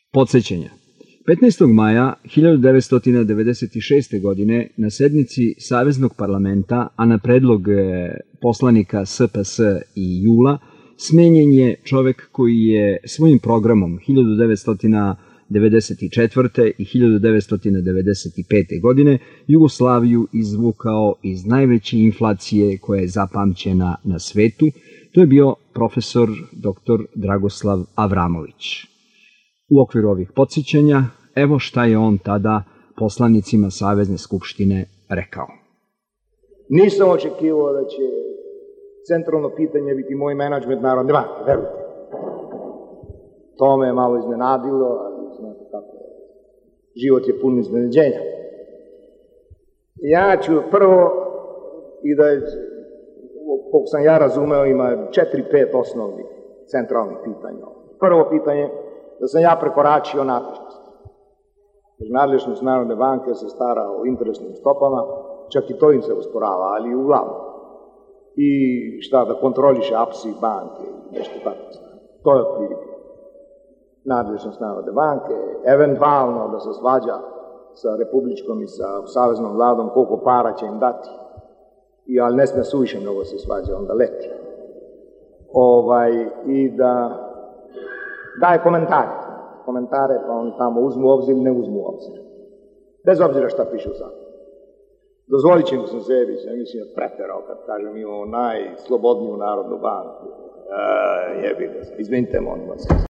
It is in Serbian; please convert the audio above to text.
Podsjećanja. 15. maja 1996. godine na sednici Saveznog parlamenta, a na predlog poslanika SPS i JUL-a, smenjen je čovek koji je svojim programom 1994. i 1995. godine Jugoslaviju izvukao iz najveće inflacije koja je zapamćena na svetu. To je bio profesor dr. Dragoslav Avramović. U okviru ovih podsjećanja, evo šta je on tada poslanicima Savezne skupštine rekao. Nisam očekivao da će centralno pitanje biti moj menadžment Narodne banke, verujte. To me je malo iznenadilo, ali znate kako je. Život je pun iznenađenja. Ja ću prvo, i da je, koliko sam ja razumeo, ima 4-5 osnovnih centralnih pitanja. Prvo pitanje, da sam ja prekoračio nadležnost. Nadležnost Narodne banke se stara o interesnim stopama, čak i to im se usporava, ali uglavnom. I šta, da kontroliše APSI banke, nešto tako. To je otprilike nadležnost Narodne banke, eventualno da se svađa sa republičkom i sa saveznom vladom koliko para će im dati. Ali ne sme suviše mnogo se svađa, onda leti. I da daje komentare, pa oni tamo uzmu u obzir ili ne uzmu u obzir. Bez obzira šta piše u zakonu. Dozvolit ćemo sam sebi, mislim da preterao kad kažem imamo najslobodniju Narodnu banku. Jebi ga, izvinite, molim vas.